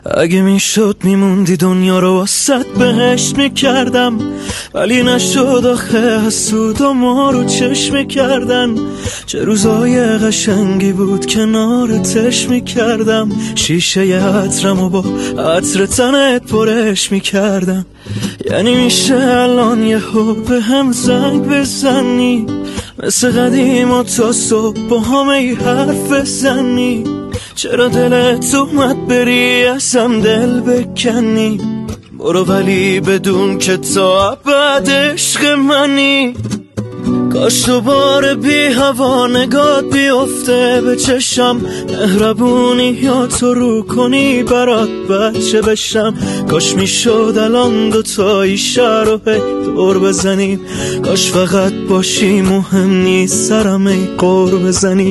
اگه میشد میموندی دنیا رو واسط بهشت میکردم، ولی نشد آخه حسود و ما رو چشم میکردن. چه روزای قشنگی بود کنارتش میکردم، شیشه عطرم و با عطر تنت پرش میکردم. یعنی میشه الان یهو به هم زنگ بزنی، مثل قدیم و تا صبح با همه حرف بزنی. چرا دلت اومد بری ازم دل بکنی؟ برو ولی بدون که تا ابد عشق منی. کاش دوباره بی هوا نگات بیفته به چشم، مهربونی یا تو رو کنی برات بچه بشم. کاش میشد الان دوتایی شهر رو دور بزنیم، کاش فقط باشی مهم نیست سرم ای قور بزنی.